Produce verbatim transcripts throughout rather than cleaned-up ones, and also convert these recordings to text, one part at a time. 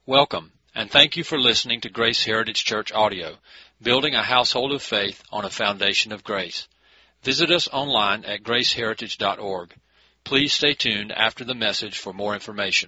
Welcome, and thank you for listening to Grace Heritage Church Audio, building a household of faith on a foundation of grace. Visit us online at grace heritage dot org. Please stay tuned after the message for more information.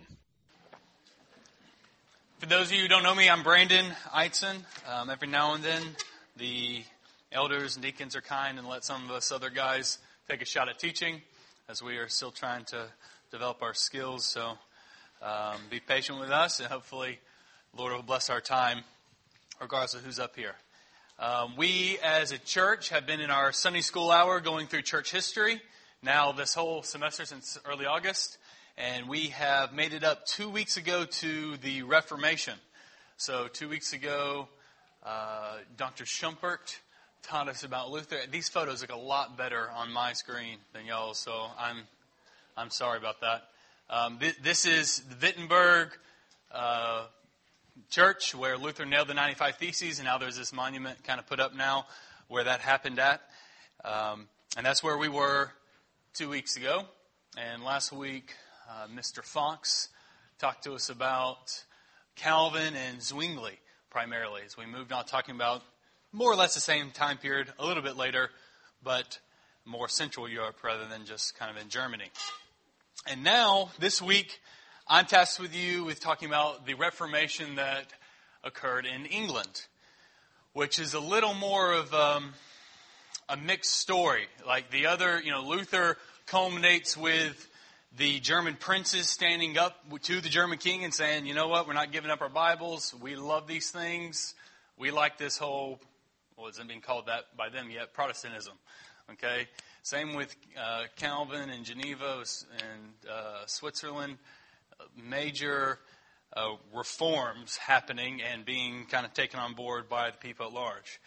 For those of you who don't know me, I'm Brandon Eitzen. Um, every now and then, the elders and deacons are kind and let some of us other guys take a shot at teaching, as we are still trying to develop our skills. So um, be patient with us, and hopefully the Lord will bless our time, regardless of who's up here. Um, we, as a church, have been in our Sunday school hour going through church history now this whole semester since early August. And we have made it up two weeks ago to the Reformation. So two weeks ago, uh, Doctor Schumpert taught us about Luther. These photos look a lot better on my screen than y'all's, so I'm I'm sorry about that. Um, th- this is the Wittenberg uh, Church where Luther nailed the ninety-five Theses, and now there's this monument kind of put up now where that happened at. Um, and that's where we were two weeks ago. And last week, Uh, Mister Fox talked to us about Calvin and Zwingli primarily, as we moved on talking about more or less the same time period, a little bit later, but more Central Europe rather than just kind of in Germany. And now, this week, I'm tasked with you with talking about the Reformation that occurred in England, which is a little more of um, a mixed story. Like the other, you know, Luther culminates with the German princes standing up to the German king and saying, you know what, we're not giving up our Bibles. We love these things. We like this whole, well, it isn't being called that by them yet, Protestantism. Okay? Same with uh, Calvin and Geneva and uh, Switzerland. Major uh, reforms happening and being kind of taken on board by the people at large.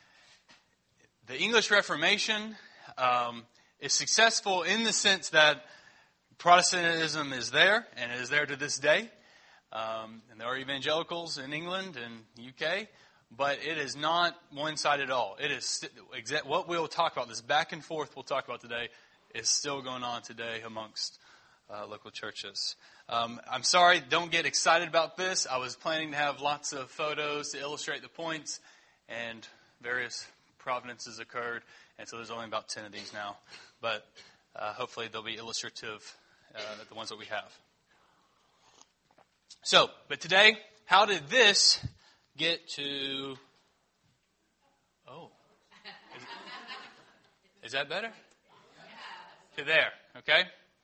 The English Reformation um, is successful in the sense that Protestantism is there, and it is there to this day. Um, and there are evangelicals in England and U K, but it is not one-sided at all. It is exa- what we'll talk about, this back and forth we'll talk about today, is still going on today amongst uh, local churches. Um, I'm sorry, don't get excited about this. I was planning to have lots of photos to illustrate the points, and various providences occurred, and so there's only about ten of these now. But uh, hopefully they'll be illustrative. Uh, the ones that we have. So, but today, how did this get to... Oh. Is, is that better? To there, okay?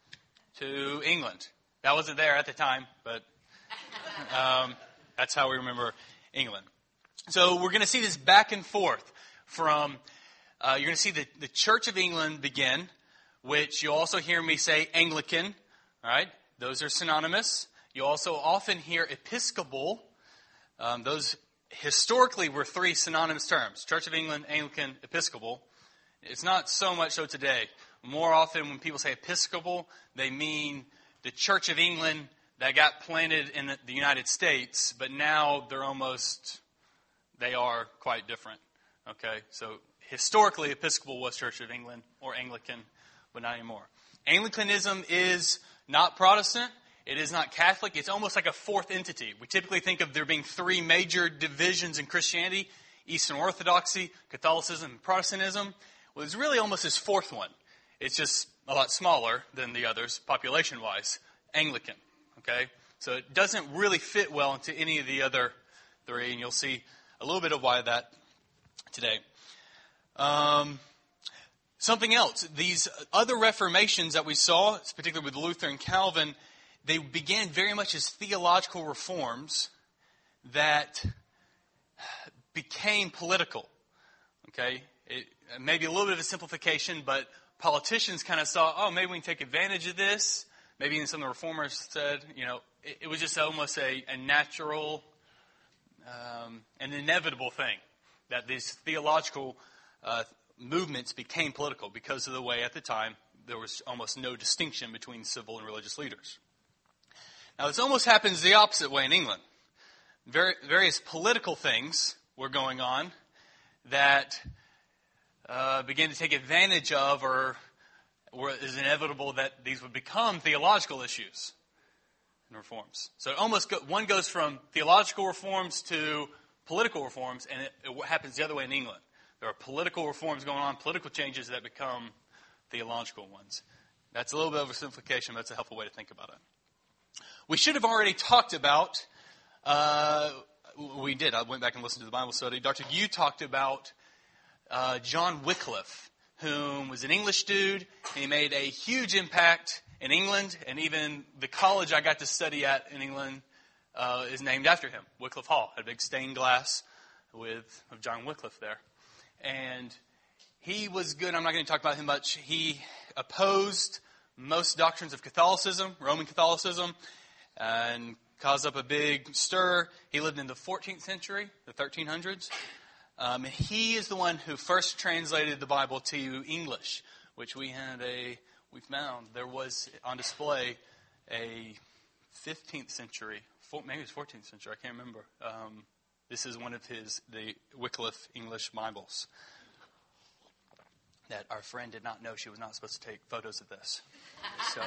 To England. That wasn't there at the time, but um, that's how we remember England. So we're going to see this back and forth from... Uh, you're going to see the, the Church of England begin, which you'll also hear me say Anglican. All right, those are synonymous. You also often hear Episcopal. Um, those historically were three synonymous terms: Church of England, Anglican, Episcopal. It's not so much so today. More often when people say Episcopal, they mean the Church of England that got planted in the United States, but now they're almost, they are quite different. Okay, so historically Episcopal was Church of England or Anglican, but not anymore. Anglicanism is not Protestant. It is not Catholic. It's almost like a fourth entity. We typically think of there being three major divisions in Christianity: Eastern Orthodoxy, Catholicism, and Protestantism. Well, it's really almost this fourth one. It's just a lot smaller than the others, population-wise. Anglican. Okay? So it doesn't really fit well into any of the other three, and you'll see a little bit of why that today. Um... Something else, these other reformations that we saw, particularly with Luther and Calvin, they began very much as theological reforms that became political. Okay, it may be a little bit of a simplification, but politicians kind of saw, oh, maybe we can take advantage of this. Maybe even some of the reformers said, you know, it, it was just almost a, a natural, um, an inevitable thing that these theological uh, movements became political because of the way at the time there was almost no distinction between civil and religious leaders. Now this almost happens the opposite way in England. Var- various political things were going on that uh, began to take advantage of, or, or is inevitable that these would become theological issues. and reforms. So it almost go, one goes from theological reforms to political reforms, and it, it happens the other way in England. There are political reforms going on, political changes that become theological ones. That's a little bit of a simplification, but it's a helpful way to think about it. We should have already talked about, uh, we did, I went back and listened to the Bible study. Doctor Yu talked about uh, John Wycliffe, whom was an English dude. He made a huge impact in England, and even the college I got to study at in England uh, is named after him. Wycliffe Hall had a big stained glass with of John Wycliffe there. And he was good. I'm not going to talk about him much. He opposed most doctrines of Catholicism, Roman Catholicism, and caused up a big stir. He lived in the fourteenth century, the thirteen hundreds. Um, he is the one who first translated the Bible to English, which we had a, we found there was on display a fifteenth century, maybe it was fourteenth century, I can't remember. Um, this is one of his, the Wycliffe English Bibles that our friend did not know she was not supposed to take photos of this. So,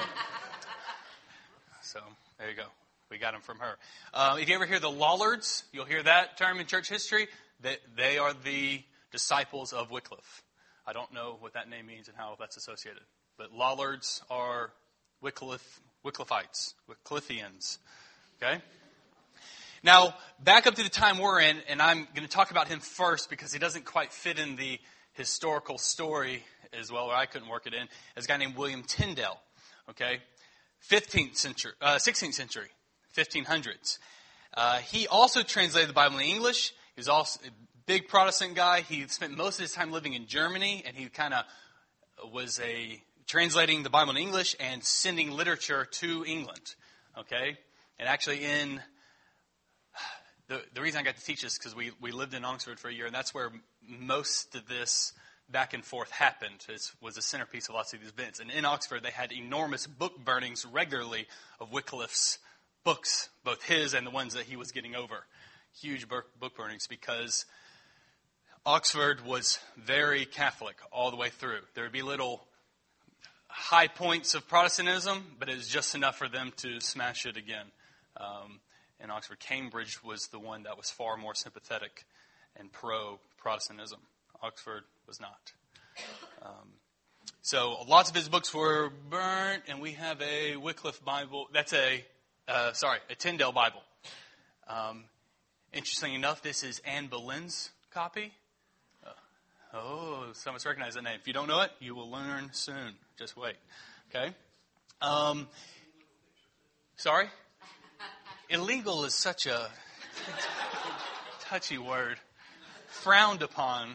so there you go. We got them from her. Uh, if you ever hear the Lollards, you'll hear that term in church history. They, they are the disciples of Wycliffe. I don't know what that name means and how that's associated. But Lollards are Wycliffe, Wycliffeites, Wycliffeans. Okay? Now, back up to the time we're in, and I'm going to talk about him first because he doesn't quite fit in the historical story as well, or I couldn't work it in, as a guy named William Tyndale. Okay? fifteenth century, uh, sixteenth century, fifteen hundreds. Uh, he also translated the Bible in English. He was also a big Protestant guy. He spent most of his time living in Germany, and he kind of was a translating the Bible in English and sending literature to England. Okay? And actually in... The, the reason I got to teach this is because we, we lived in Oxford for a year, and that's where most of this back and forth happened. It was the centerpiece of lots of these events. And in Oxford, they had enormous book burnings regularly of Wycliffe's books, both his and the ones that he was getting over. Huge book, book burnings because Oxford was very Catholic all the way through. There would be little high points of Protestantism, but it was just enough for them to smash it again. Um, in Oxford, Cambridge was the one that was far more sympathetic and pro-Protestantism. Oxford was not. Um, so lots of his books were burnt, and we have a Wycliffe Bible. That's a, uh, sorry, a Tyndale Bible. Um, interesting enough, this is Anne Boleyn's copy. Uh, oh, some of us recognize that name. If you don't know it, you will learn soon. Just wait. Okay? Um, sorry? Illegal is such a touchy word. Frowned upon.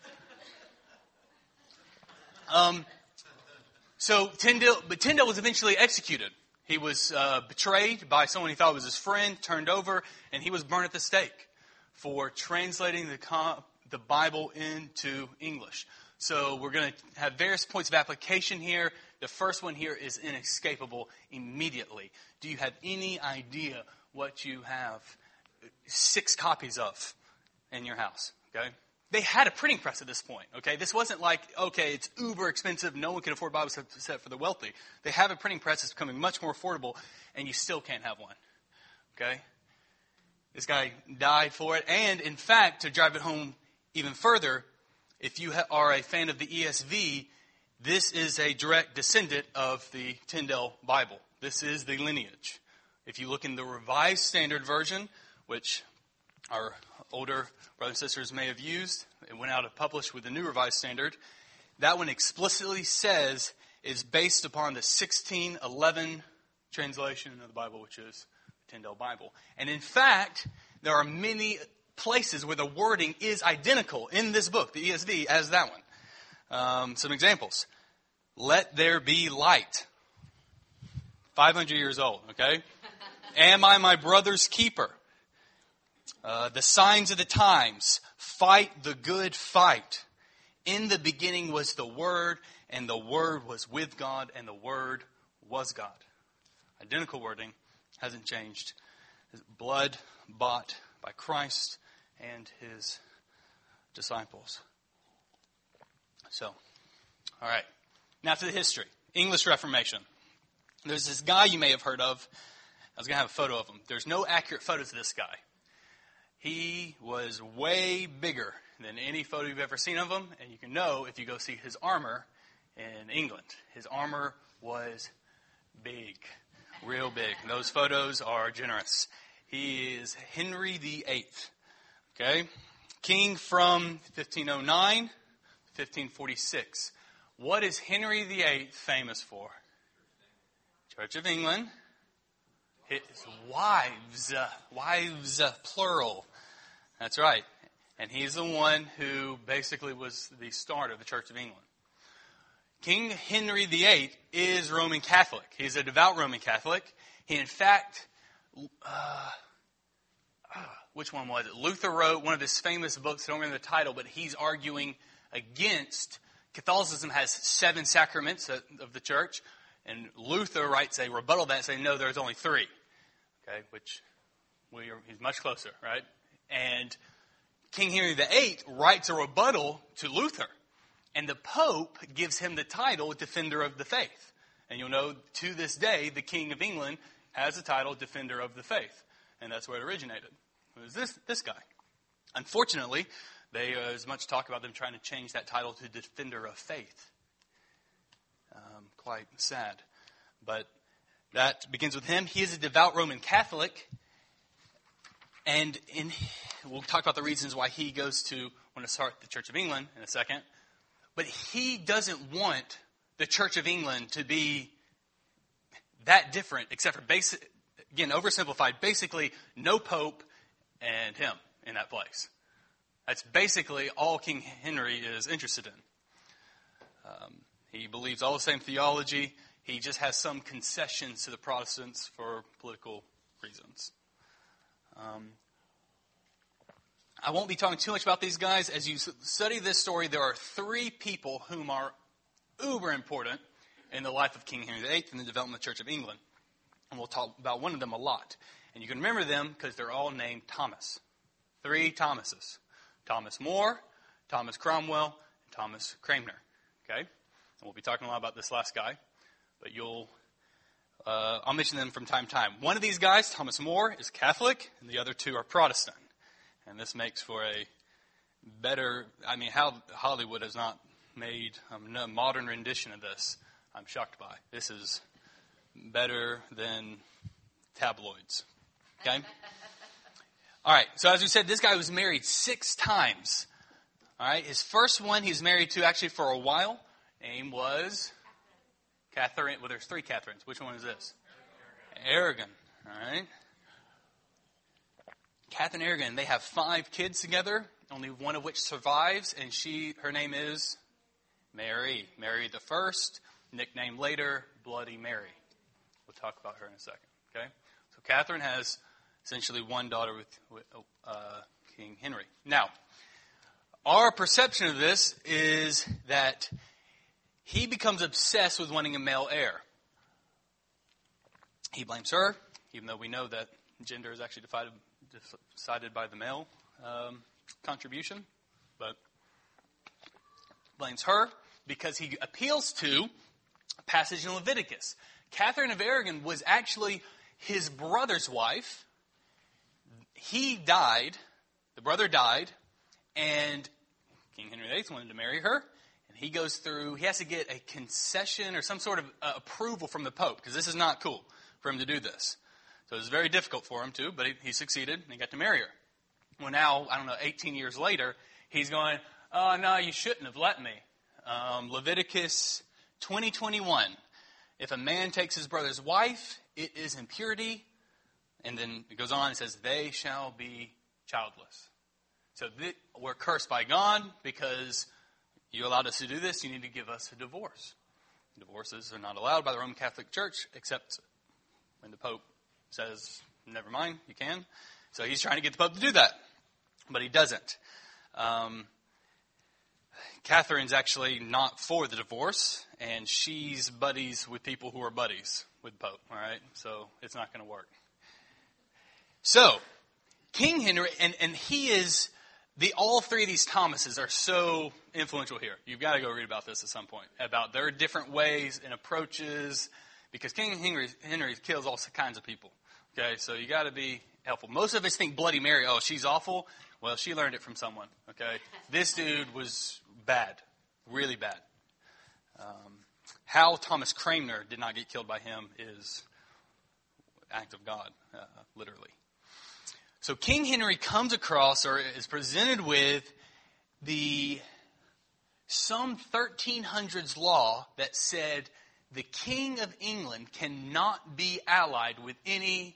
Um, so Tyndale, but Tyndale was eventually executed. He was uh, betrayed by someone he thought was his friend, turned over, and he was burned at the stake for translating the com- the Bible into English. So we're going to have various points of application here. The first one here is inescapable immediately. Do you have any idea what you have six copies of in your house? Okay, they had a printing press at this point. Okay, this wasn't like, okay, it's uber expensive, no one can afford Bibles except for the wealthy. They have a printing press that's becoming much more affordable, and you still can't have one. Okay, this guy died for it, and in fact, to drive it home even further, if you ha- are a fan of the E S V, this is a direct descendant of the Tyndale Bible. This is the lineage. If you look in the Revised Standard Version, which our older brothers and sisters may have used, it went out and published with the New Revised Standard, that one explicitly says is based upon the sixteen eleven translation of the Bible, which is the Tyndale Bible. And in fact, there are many places where the wording is identical in this book, the E S V, as that one. Um, some examples. Let there be light. five hundred years old, okay? Am I my brother's keeper? Uh, the signs of the times. Fight the good fight. In the beginning was the Word, and the Word was with God, and the Word was God. Identical wording. Hasn't changed. Blood bought by Christ and His disciples. So, all right. Now to the history. English Reformation. There's this guy you may have heard of I was going to have a photo of him. There's no accurate photos of this guy. He was way bigger than any photo you've ever seen of him, and you can know if you go see his armor in England. His armor was big, real big. And those photos are generous. He is Henry the Eighth, okay? King from fifteen oh nine to fifteen forty-six. What is Henry the Eighth famous for? Church of England. His wives, uh, wives uh, plural. That's right. And he's the one who basically was the start of the Church of England. King Henry the Eighth is Roman Catholic. He's a devout Roman Catholic. He, in fact, uh, uh, which one was it? Luther wrote one of his famous books. I don't remember the title, but he's arguing against Catholicism has seven sacraments of the church. And Luther writes a rebuttal to that saying, no, there's only three. Okay, which we are, he's much closer, right? And King Henry the Eighth writes a rebuttal to Luther. And the Pope gives him the title Defender of the Faith. And you'll know to this day, the King of England has the title Defender of the Faith. And that's where it originated. It was this, this guy. Unfortunately, there was much talk about them trying to change that title to Defender of Faith. Um, quite sad. But that begins with him. He is a devout Roman Catholic. And in, we'll talk about the reasons why he goes to want to start the Church of England in a second. But he doesn't want the Church of England to be that different, except for, basic, again, oversimplified, basically no pope and him in that place. That's basically all King Henry is interested in. Um, he believes all the same theology. He just has some concessions to the Protestants for political reasons. Um, I won't be talking too much about these guys. As you study this story, there are three people whom are uber important in the life of King Henry the Eighth and the development of the Church of England. And we'll talk about one of them a lot. And you can remember them because they're all named Thomas. Three Thomases. Thomas More, Thomas Cromwell, and Thomas Cranmer. Okay? And we'll be talking a lot about this last guy. But you'll, uh, I'll mention them from time to time. One of these guys, Thomas More, is Catholic, and the other two are Protestant. And this makes for a better, I mean, how Hollywood has not made a modern rendition of this, I'm shocked by. This is better than tabloids. Okay? All right, so as we said, this guy was married six times. All right, his first one he was married to actually for a while. Name was Catherine. Well, there's three Catherines. Which one is this? Aragon. All right. Catherine Aragon. They have five kids together, only one of which survives, and she, her name is Mary. Mary the First, nicknamed later Bloody Mary. We'll talk about her in a second. Okay. So Catherine has essentially one daughter with, with uh, King Henry. Now, our perception of this is that he becomes obsessed with wanting a male heir. He blames her, even though we know that gender is actually decided, decided by the male um, contribution. But blames her because he appeals to a passage in Leviticus. Catherine of Aragon was actually his brother's wife. He died, the brother died, and King Henry the Eighth wanted to marry her. And he goes through, he has to get a concession or some sort of uh, approval from the Pope, because this is not cool for him to do this. So it was very difficult for him to, but he, he succeeded, and he got to marry her. Well, now, I don't know, eighteen years later, he's going, oh, no, you shouldn't have let me. Um, Leviticus twenty twenty-one. If a man takes his brother's wife, it is impurity. And then it goes on and says, they shall be childless. So th- we're cursed by God because you allowed us to do this. You need to give us a divorce. Divorces are not allowed by the Roman Catholic Church except when the Pope says, never mind, you can. So he's trying to get the Pope to do that. But he doesn't. Um, Catherine's actually not for the divorce. And she's buddies with people who are buddies with the Pope. All right? So it's not going to work. So, King Henry, and, and he is, the all three of these Thomases are so influential here. You've got to go read about this at some point, about their different ways and approaches, because King Henry, Henry kills all kinds of people. Okay, so you got to be helpful. Most of us think Bloody Mary, oh, she's awful. Well, she learned it from someone, okay? This dude was bad, really bad. Um, how Thomas Cranmer did not get killed by him is an act of God, uh, literally. So King Henry comes across, or is presented with, the some thirteen hundreds law that said the King of England cannot be allied with any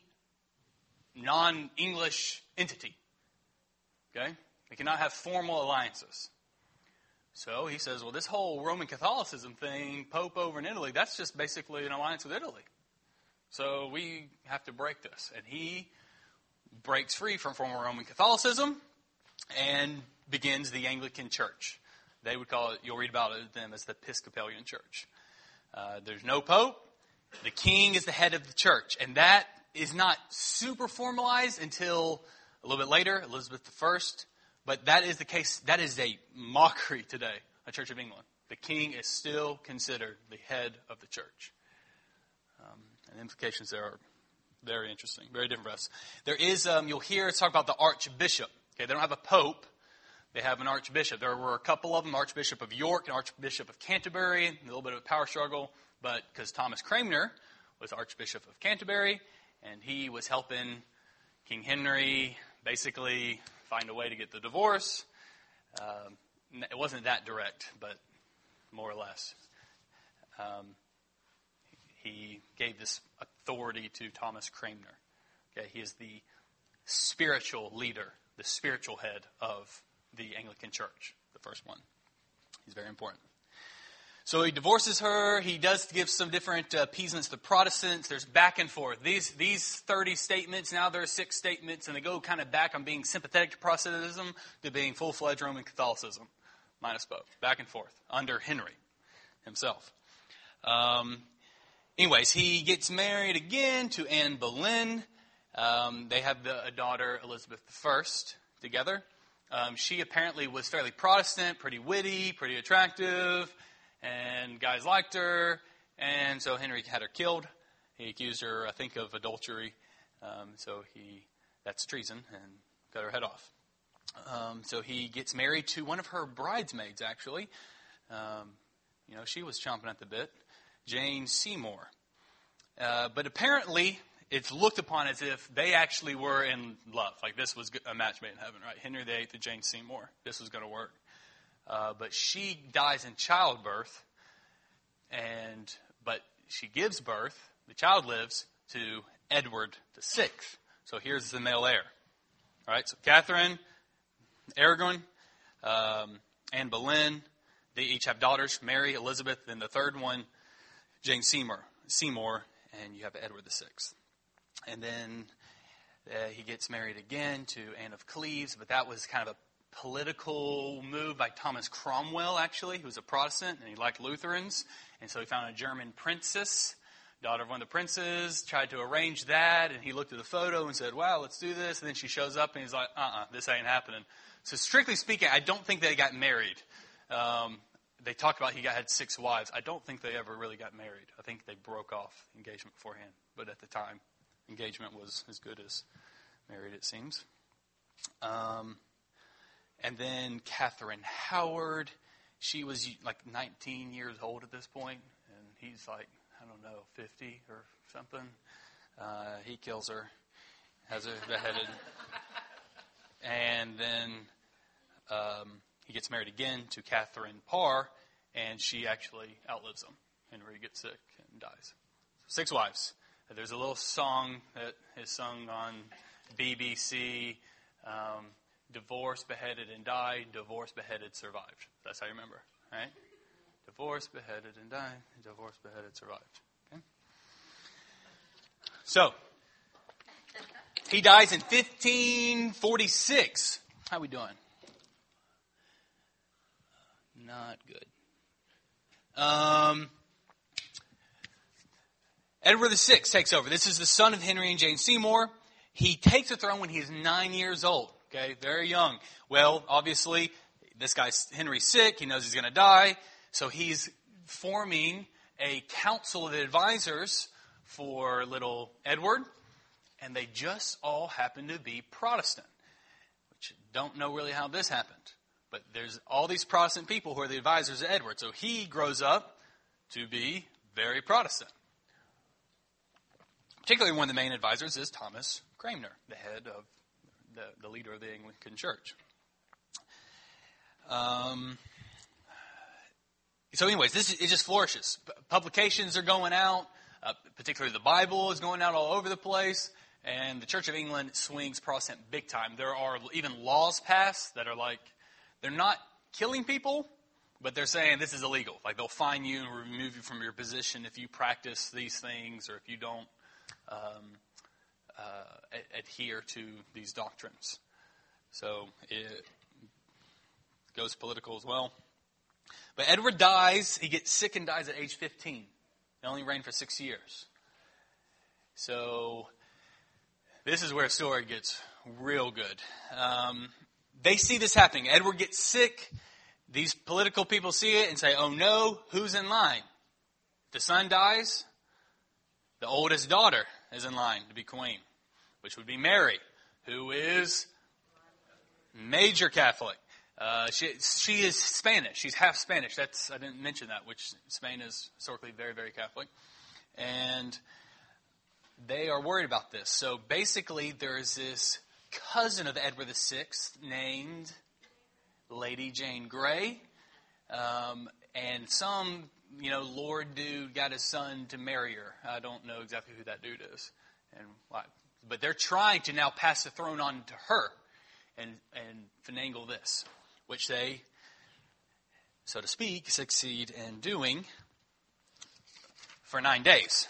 non-English entity. Okay? They cannot have formal alliances. So he says, well, this whole Roman Catholicism thing, Pope over in Italy, that's just basically an alliance with Italy. So we have to break this. And he breaks free from former Roman Catholicism and begins the Anglican Church. They would call it, you'll read about it, them as the Episcopalian Church. Uh, there's no Pope. The king is the head of the church. And that is not super formalized until a little bit later, Elizabeth the First. But that is the case. That is a mockery today, the Church of England. The king is still considered the head of the church. Um, and the implications there are very interesting, very different for us. There is, um, you'll hear us talk about the archbishop. Okay, they don't have a pope. They have an archbishop. There were a couple of them, Archbishop of York and Archbishop of Canterbury, a little bit of a power struggle, but because Thomas Cranmer was Archbishop of Canterbury, and he was helping King Henry basically find a way to get the divorce. Um, it wasn't that direct, but more or less. Um, he gave this authority to Thomas Cranmer. Okay, he is the spiritual leader, the spiritual head of the Anglican Church, the first one. He's very important. So he divorces her. He does give some different uh, appeasements to the Protestants. There's back and forth. These these thirty statements, now there are six statements, and they go kind of back on being sympathetic to Protestantism to being full-fledged Roman Catholicism, minus both. Back and forth, under Henry himself. Um, anyways, he gets married again to Anne Boleyn. Um, they have the, a daughter, Elizabeth the First, together. Um, she apparently was fairly Protestant, pretty witty, pretty attractive, and guys liked her, and so Henry had her killed. He accused her, I think, of adultery, um, so he that's treason, and cut her head off. Um, so he gets married to one of her bridesmaids, actually. Um, you know, she was chomping at the bit, Jane Seymour. Uh, but apparently, it's looked upon as if they actually were in love. Like this was a match made in heaven, right? Henry the Eighth and Jane Seymour. This was going to work. Uh, but she dies in childbirth, and but she gives birth, the child lives, to Edward the Sixth. So here's the male heir. All right, so Catherine, Aragon, um, Anne Boleyn, they each have daughters, Mary, Elizabeth, and the third one, Jane Seymour, Seymour, and you have Edward the Sixth. And then uh, he gets married again to Anne of Cleves, but that was kind of a political move by Thomas Cromwell, actually, who was a Protestant, and he liked Lutherans. And so he found a German princess, daughter of one of the princes, tried to arrange that, and he looked at the photo and said, wow, let's do this. And then she shows up, and he's like, uh-uh, this ain't happening. So strictly speaking, I don't think they got married. Um, they talked about he got, had six wives. I don't think they ever really got married. I think they broke off the engagement beforehand, but at the time, engagement was as good as married, it seems. Um, and then Catherine Howard. She was like nineteen years old at this point, and he's like, I don't know, fifty or something. Uh, he kills her, has her beheaded. And then um, he gets married again to Catherine Parr, and she actually outlives him. Henry gets sick and dies. Six wives. There's a little song that is sung on B B C, um, divorced, beheaded, and died. Divorced, beheaded, survived. That's how you remember, right? Divorced, beheaded, and died. Divorced, beheaded, survived. Okay? So, he dies in fifteen forty-six. How are we doing? Not good. Um... Edward the Sixth takes over. This is the son of Henry and Jane Seymour. He takes the throne when he's nine years old. Okay, very young. Well, obviously, this guy's Henry's sick. He knows he's going to die. So he's forming a council of advisors for little Edward. and they just all happen to be Protestant, which don't know really how this happened. But there's all these Protestant people who are the advisors of Edward. So he grows up to be very Protestant. Particularly one of the main advisors is Thomas Cranmer, the head of the, the leader of the Anglican Church. Um, so anyways, this it just flourishes. P- publications are going out, uh, particularly the Bible is going out all over the place. And the Church of England swings Protestant big time. There are even laws passed that are like, they're not killing people, but they're saying this is illegal. Like they'll fine you and remove you from your position if you practice these things or if you don't um, uh, adhere to these doctrines. So it goes political as well. But Edward dies. He gets sick and dies at age fifteen. He only reigned for six years. So this is where a story gets real good. Um, they see this happening. Edward gets sick. These political people see it and say, oh no, who's in line? The son dies. The oldest daughter is in line to be queen, which would be Mary, who is major Catholic. Uh, she, she is Spanish. She's half Spanish. That's I didn't mention that, which Spain is historically very, very Catholic. And they are worried about this. So basically, there is this cousin of Edward the Sixth named Lady Jane Grey. Um, and some, you know, Lord dude got his son to marry her. I don't know exactly who that dude is. and why. But they're trying to now pass the throne on to her and, and finagle this, which they, so to speak, succeed in doing for nine days.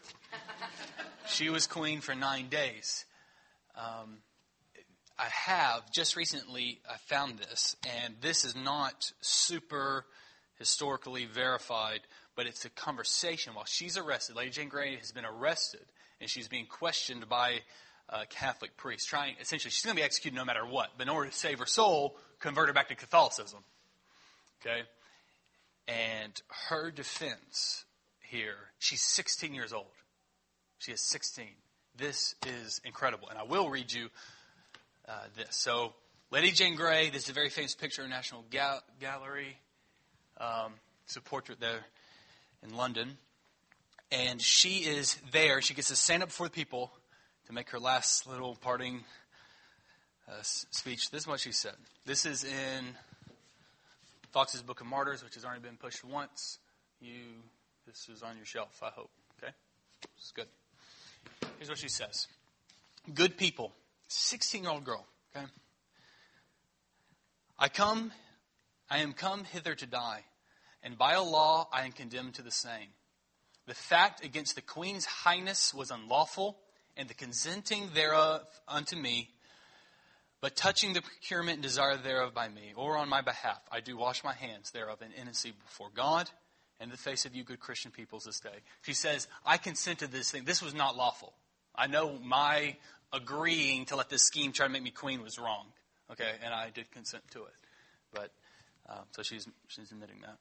She was queen for nine days. Um, I have, just recently, I found this, and this is not super historically verified, but it's a conversation while she's arrested. Lady Jane Grey has been arrested, and she's being questioned by a Catholic priest. Trying, essentially, she's going to be executed no matter what, but in order to save her soul, convert her back to Catholicism. Okay? And her defense here, she's sixteen years old. She is sixteen. This is incredible. And I will read you uh, this. So, Lady Jane Grey, this is a very famous picture in National Gal- Gallery. Um, it's a portrait there in London. And she is there. She gets to stand up before the people to make her last little parting uh, speech. This is what she said. This is in Fox's Book of Martyrs, which has already been pushed once. You, this is on your shelf, I hope. Okay? This is good. Here's what she says. Good people, sixteen-year-old girl, okay? I come, I am come hither to die, and by a law I am condemned to the same. The fact against the Queen's Highness was unlawful, and the consenting thereof unto me, but touching the procurement and desire thereof by me, or on my behalf, I do wash my hands thereof in innocency before God, and the face of you good Christian peoples this day. She says, I consent to this thing. This was not lawful. I know my agreeing to let this scheme try to make me queen was wrong. Okay, and I did consent to it. But, um, so she's, she's admitting that.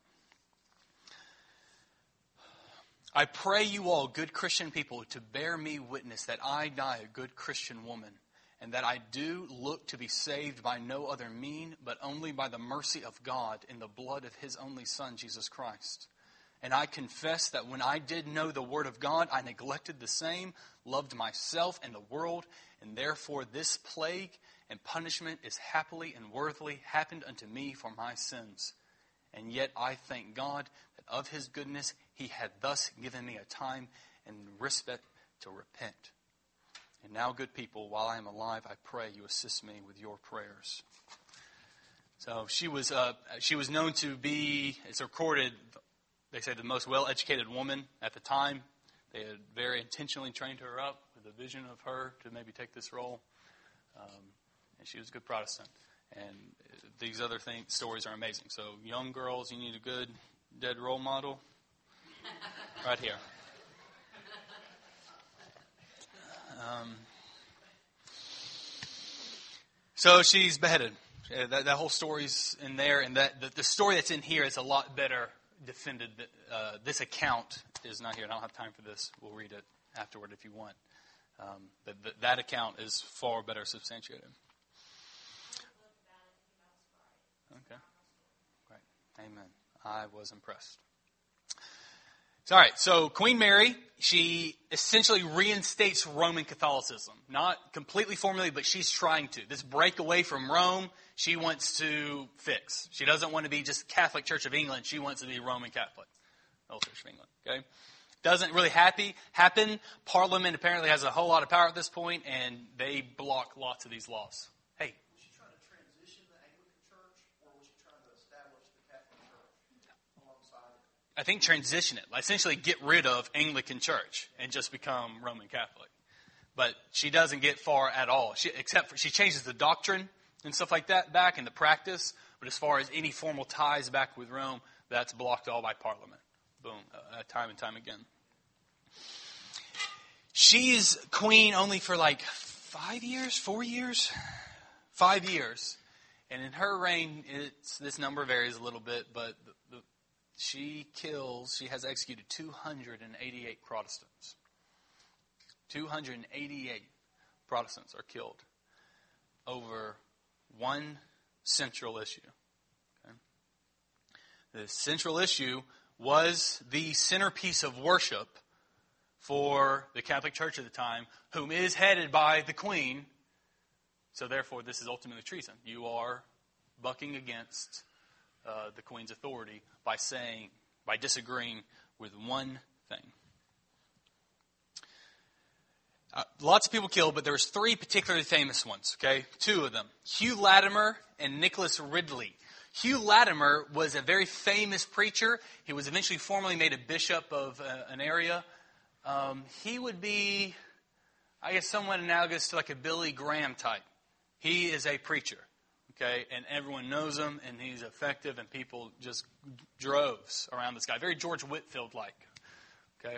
I pray you all, good Christian people, to bear me witness that I die a good Christian woman, and that I do look to be saved by no other mean, but only by the mercy of God in the blood of his only Son, Jesus Christ. And I confess that when I did know the word of God, I neglected the same, loved myself and the world, and therefore this plague and punishment is happily and worthily happened unto me for my sins. And yet I thank God that of his goodness he had thus given me a time and respite to repent. And now, good people, while I am alive, I pray you assist me with your prayers. So she was uh, she was known to be, it's recorded, they say the most well-educated woman at the time. They had very intentionally trained her up with a vision of her to maybe take this role. Um, and she was a good Protestant. And these other thing, stories are amazing. So young girls, you need a good dead role model. Right here. Um, so she's beheaded. That, that whole story's in there. And that the, the story that's in here is a lot better defended. Uh, this account is not here. I don't have time for this. We'll read it afterward if you want. Um, that, that, that account is far better substantiated. Okay. Great. Amen. I was impressed. So, all right, so Queen Mary, she essentially reinstates Roman Catholicism. Not completely formally, but she's trying to. This break away from Rome, she wants to fix. She doesn't want to be just Catholic Church of England. She wants to be Roman Catholic. Old Church of England, okay? Doesn't really happy, happen. Parliament apparently has a whole lot of power at this point, and they block lots of these laws. Hey. Was she trying to transition the Anglican Church, or was she trying to establish the Catholic Church alongside it? I think transition it. Essentially get rid of Anglican Church and just become Roman Catholic. But she doesn't get far at all, she, except for she changes the doctrine and stuff like that back in the practice. But as far as any formal ties back with Rome, that's blocked all by Parliament. Boom, uh, time and time again. She's queen only for like five years, four years, five years. And in her reign, it's, this number varies a little bit, but the, the, she kills, she has executed two hundred eighty-eight Protestants. two hundred eighty-eight Protestants are killed over one central issue. Okay? The central issue was the centerpiece of worship for the Catholic Church at the time, whom is headed by the Queen. So therefore, this is ultimately treason. You are bucking against uh, the Queen's authority by saying, by disagreeing with one thing. Uh, lots of people killed, but there was three particularly famous ones, okay? Two of them. Hugh Latimer and Nicholas Ridley. Hugh Latimer was a very famous preacher. He was eventually formally made a bishop of uh, an area. Um, he would be, I guess, somewhat analogous to like a Billy Graham type. He is a preacher, okay? And everyone knows him, and he's effective, and people just droves around this guy. Very George Whitefield-like, okay?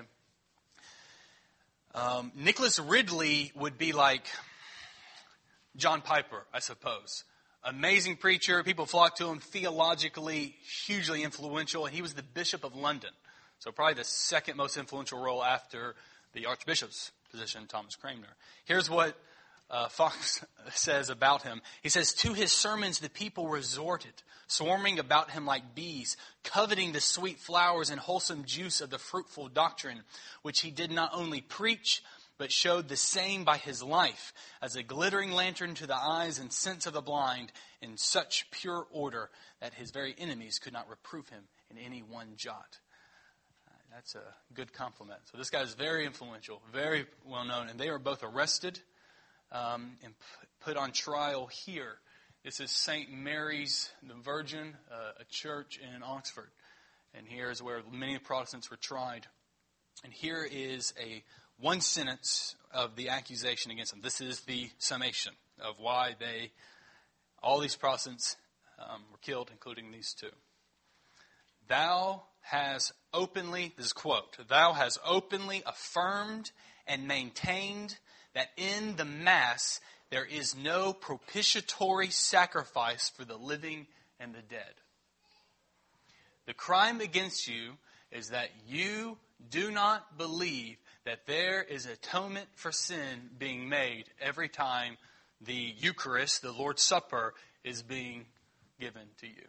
Um, Nicholas Ridley would be like John Piper, I suppose. Amazing preacher. People flock to him. Theologically, hugely influential. And he was the Bishop of London. So probably the second most influential role after the Archbishop's position, Thomas Cranmer. Here's what uh, Fox says about him. He says, "To his sermons the people resorted, swarming about him like bees, coveting the sweet flowers and wholesome juice of the fruitful doctrine, which he did not only preach, but showed the same by his life, as a glittering lantern to the eyes and sense of the blind, in such pure order that his very enemies could not reprove him in any one jot." Uh, that's a good compliment. So this guy is very influential, very well known, and they were both arrested um, and p- put on trial here. This is Saint Mary's the Virgin, uh, a church in Oxford, and here is where many Protestants were tried. And here is a one sentence of the accusation against them. This is the summation of why they, all these Protestants um, were killed, including these two. "Thou has openly," this is quote, "thou has openly affirmed and maintained that in the Mass there is no propitiatory sacrifice for the living and the dead. The crime against you is that you do not believe that there is atonement for sin being made every time the Eucharist, the Lord's Supper, is being given to you."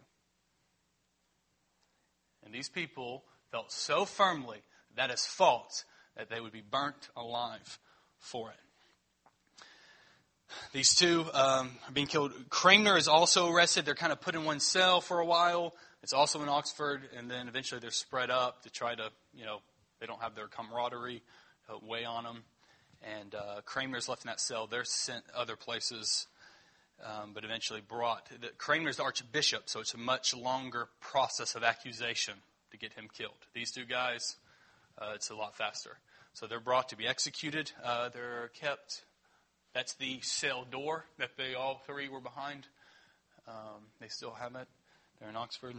And these people felt so firmly that is false that they would be burnt alive for it. These two um, are being killed. Cranmer is also arrested. They're kind of put in one cell for a while. It's also in Oxford, and then eventually they're spread up to try to, you know, they don't have their camaraderie uh, weigh on them. And uh, Cranmer's left in that cell. They're sent other places, um, but eventually brought. The, Cranmer's the archbishop, so it's a much longer process of accusation to get him killed. These two guys, uh, it's a lot faster. So they're brought to be executed. Uh, they're kept. That's the cell door that they all three were behind. Um, they still have it. They're in Oxford.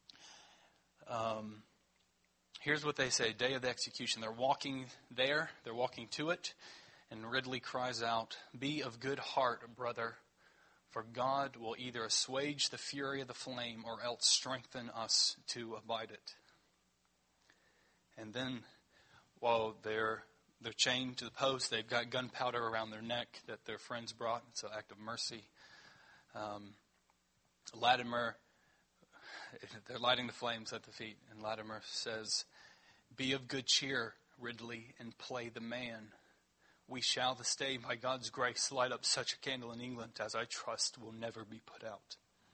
Um, here's what they say, day of the execution. They're walking there. They're walking to it. And Ridley cries out, "Be of good heart, brother, for God will either assuage the fury of the flame or else strengthen us to abide it." And then, while they're they're chained to the post. They've got gunpowder around their neck that their friends brought. It's an act of mercy. Um, Latimer, they're lighting the flames at the feet, and Latimer says, "Be of good cheer, Ridley, and play the man. We shall this day, by God's grace, light up such a candle in England as I trust will never be put out."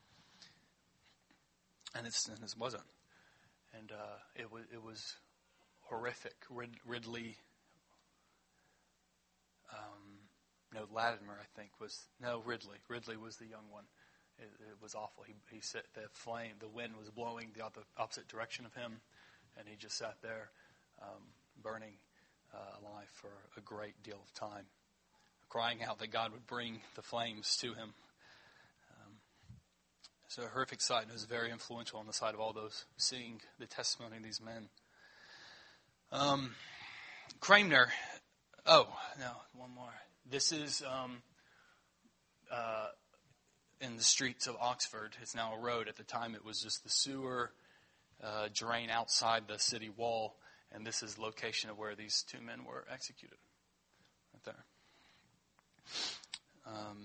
And, it's, and it wasn't. And uh, it was it was horrific. Rid, Ridley, um, no, Latimer, I think was no Ridley. Ridley was the young one. It, it was awful. He he said the flame, the wind was blowing the opposite direction of him, and he just sat there, um, burning uh, alive for a great deal of time, crying out that God would bring the flames to him. It's a horrific sight, and it was very influential on the side of all those seeing the testimony of these men. Um, Cranmer, oh, no, one more. This is um, uh, in the streets of Oxford. It's now a road. At the time, it was just the sewer uh, drain outside the city wall, and this is the location of where these two men were executed. Right there. Um,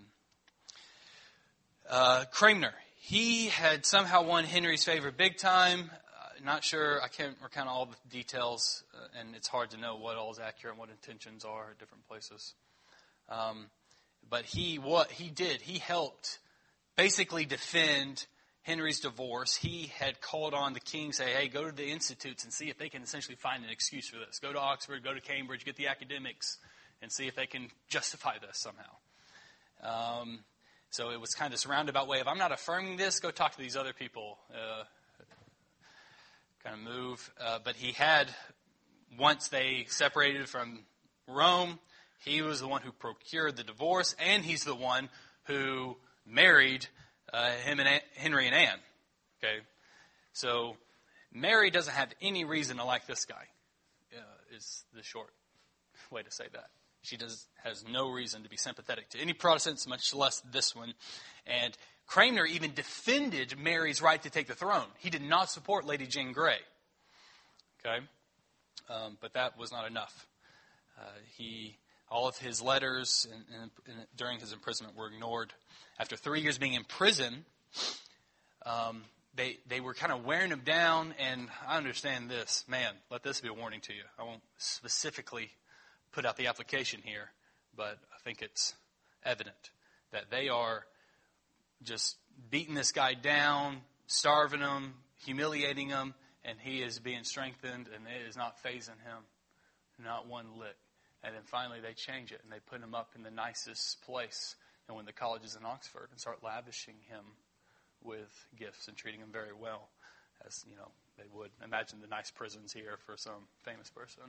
uh, Cranmer. He had somehow won Henry's favor big time. Uh, not sure. I can't recount all the details, uh, and it's hard to know what all is accurate and what intentions are at different places. Um, but he what he did, he helped basically defend Henry's divorce. He had called on the king, say, "Hey, go to the institutes and see if they can essentially find an excuse for this. Go to Oxford, go to Cambridge, get the academics, and see if they can justify this somehow." Um, So it was kind of this roundabout way of, I'm not affirming this, go talk to these other people, uh, kind of move. Uh, but he had, once they separated from Rome, he was the one who procured the divorce, and he's the one who married uh, him and Anne, Henry and Anne. Okay, so Mary doesn't have any reason to like this guy, uh, is the short way to say that. She does has no reason to be sympathetic to any Protestants, much less this one. And Cranmer even defended Mary's right to take the throne. He did not support Lady Jane Grey. Okay, um, but that was not enough. Uh, he all of his letters in, in, in, during his imprisonment were ignored. After three years being in prison, um, they they were kind of wearing him down. And I understand this, man. Let this be a warning to you. I won't specifically put out the application here, but I think it's evident that they are just beating this guy down, starving him, humiliating him, and he is being strengthened, and it is not fazing him, not one lick. And then finally they change it, and they put him up in the nicest place, and when the college is in Oxford, and start lavishing him with gifts and treating him very well, as you know they would imagine the nice prisons here for some famous person.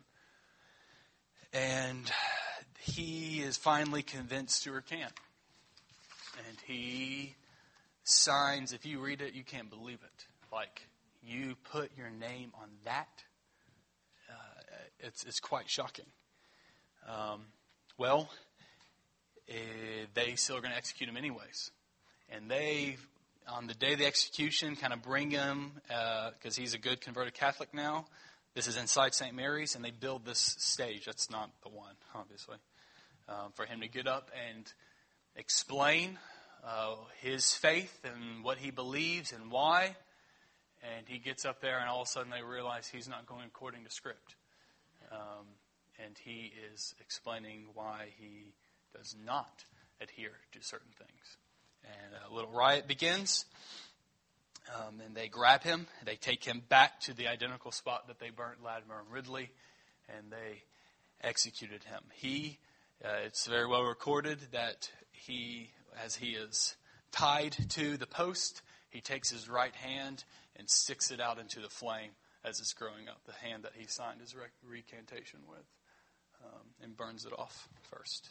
And he is finally convinced to recant. And he signs, if you read it, you can't believe it. Like, you put your name on that? Uh, it's it's quite shocking. Um, well, uh, they still are going to execute him anyways. And they, on the day of the execution, kind of bring him, because uh, he's a good converted Catholic now. This is inside Saint Mary's, and they build this stage. That's not the one, obviously, um, for him to get up and explain uh, his faith and what he believes and why. And he gets up there, and all of a sudden they realize he's not going according to script. Um, and he is explaining why he does not adhere to certain things. And a little riot begins. Um, and they grab him, they take him back to the identical spot that they burnt Latimer and Ridley, and they executed him. He, uh, it's very well recorded that he, as he is tied to the post, he takes his right hand and sticks it out into the flame as it's growing up, the hand that he signed his rec- recantation with, um, and burns it off first.